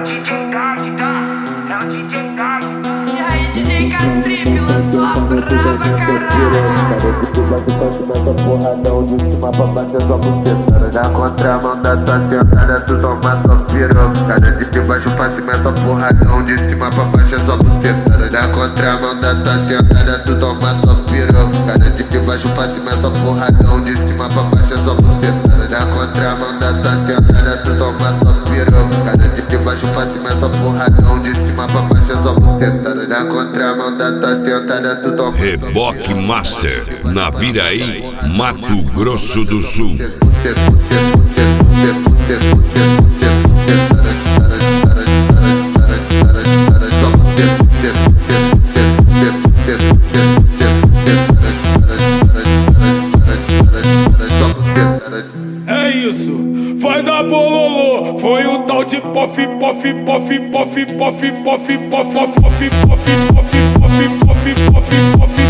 DJ Gagda, é o DJ Gagda. E aí, DJ Catrip lançou a braba, caralho. Essa porradão de cima pra baixo só buceta. Na contramão da tua sentada tu toma só piroca. De baixo pra cima essa porradão de cima pra baixo é só buceta. Na contramão da tua sentada tu toma só piroca. De baixo pra cima essa porradão de cima pra baixo é só buceta. Na contramão da tua sentada tu toma só piroca. De baixo pra cima essa porradão de cima pra baixo é só buceta. Na contramão da tua sentada tu toma Reboque Master, na Viraí, Mato Grosso do Sul. É isso, vai dar bololô. Foi o tal de pof, pof, pof, pof, pof, pof, pof, pof, pof, pof, pof, pof, pof.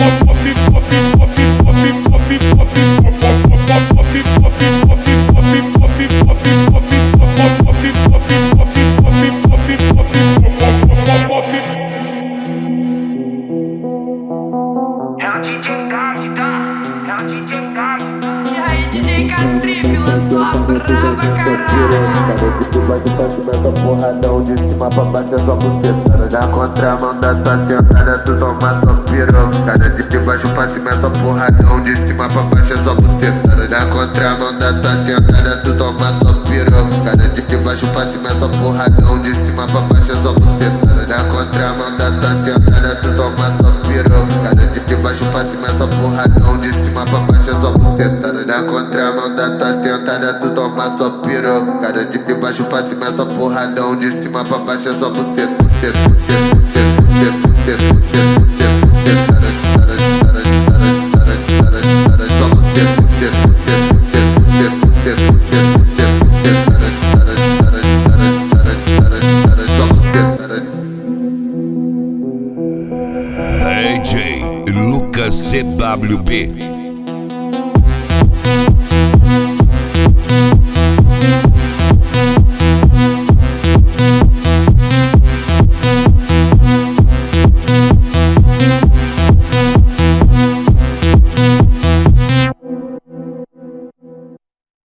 É o DJ Gagda, é o DJ Gagda. E aí, DJ Catrip lançou a braba, caralho. De baixo pra cima essa porradão de cima pra baixo é só buceta. Na contramão da tua sentada tu toma só piroca. De baixo pra cima essa porradão de cima pra baixo é só buceta. Na contramão da tua sentada tu toma só piroca. De baixo pra cima essa porradão de cima pra baixo é só buceta. Na contramão da tua sentada tu toma só piroca. De baixo pra cima essa porradão de cima pra baixo é só buceta. Na contramão da tua sentada tu toma só piroca. De baixo pra cima essa porradão de cima pra baixo é só buceta, buceta, buceta, buceta, buceta, buceta, buceta, buceta, só buceta, buceta, buceta, buceta, buceta, buceta, só buceta. DJ Lucas CWB.